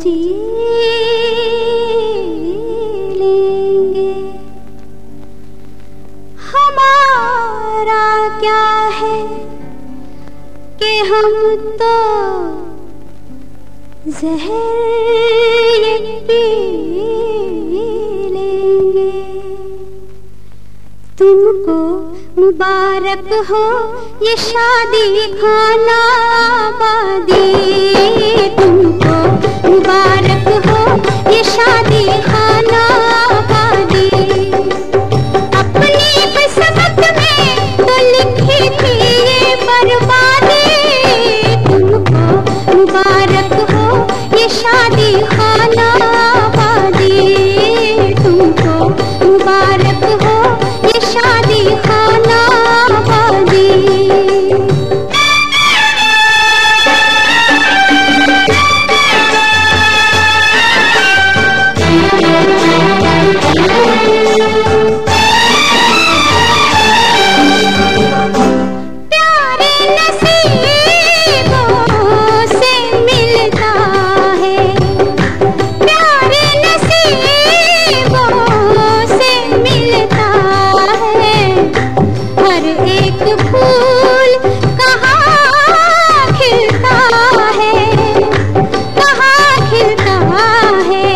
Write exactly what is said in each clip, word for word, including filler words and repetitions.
जी लेंगे। हमारा क्या है कि हम तो जहर ये पी लेंगे। तुमको मुबारक हो ये शादी खाना आबादी, तुमको मुबारक हो ये शादी खाना आबादी। अपनी किस्मत में तो लिखी थी ये बर्बादी, तुमको मुबारक हो ये शादी खाना आबादी, तुमको मुबारक हो ये शादी खाना आबादी। प्यारे नसीबों से मिलता है, प्यारे नसीबों से मिलता है। हर एक फूल कहाँ खिलता है, कहाँ खिलता है।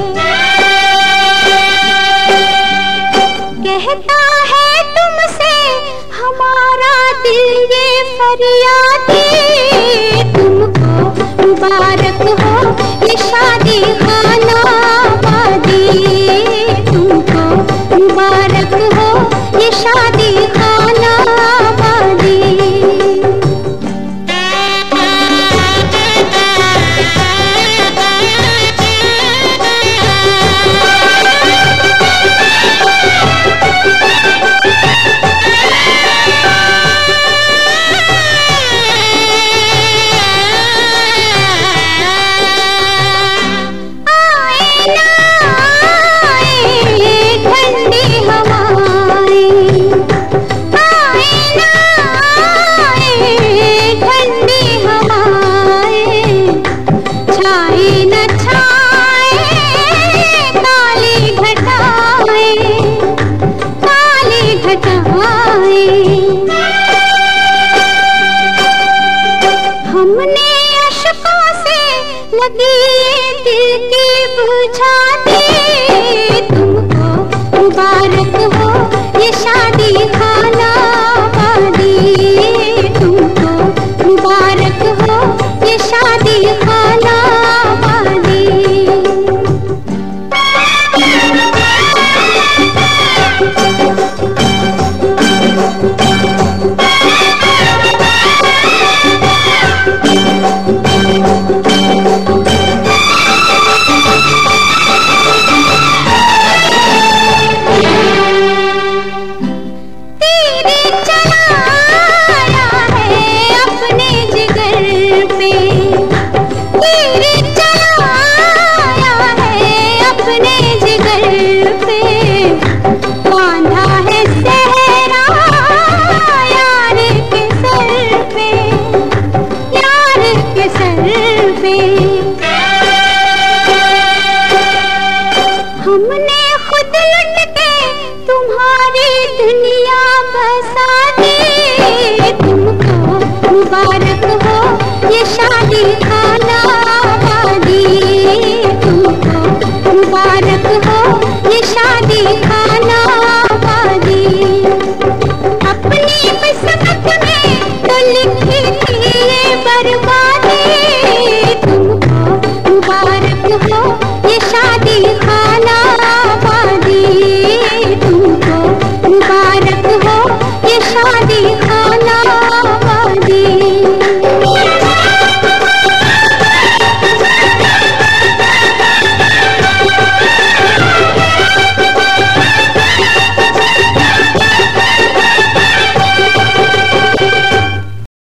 कहता है तुमसे हमारा दिल ये फरियादी, तुमको मुबारक हो ये शादी खाना